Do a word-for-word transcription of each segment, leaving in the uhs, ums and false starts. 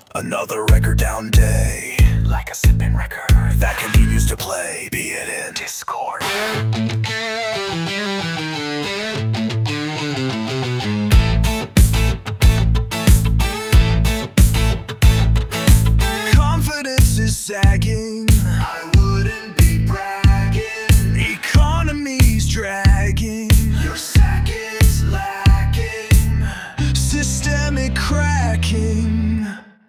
Another record down day, like a sipping record that continues to play, be it in Discord. Confidence is sagging, I wouldn't be bragging. Economy's dragging, your sack is lacking. Systemic cracking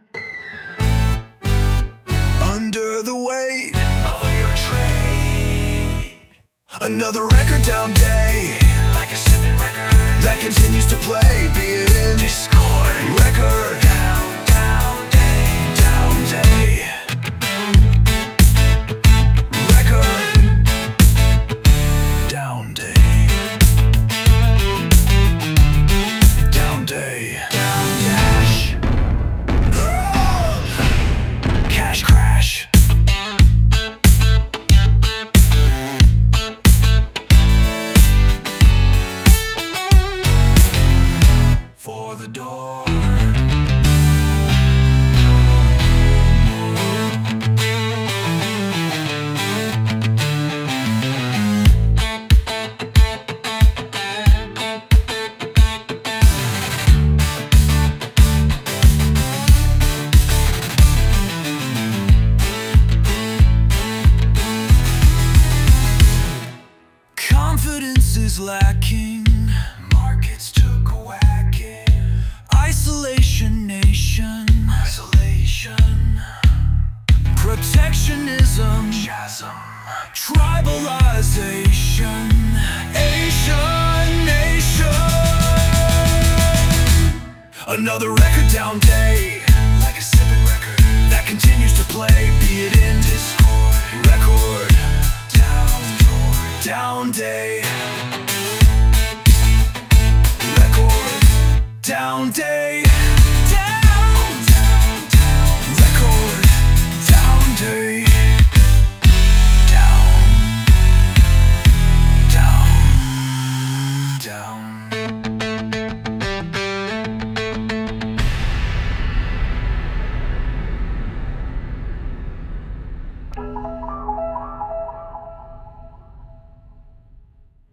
under the weight of your trade. Another record down day, like a sipping record that continues to play, be it in Discord. Record down, down day, down day. Record down day, down day. Down dash, cash crash. For the door. Confidence is lacking, markets took a whacking. Isolation nation, isolation. Protectionism, chasm. Tribalization, Asian nation. Another record down day,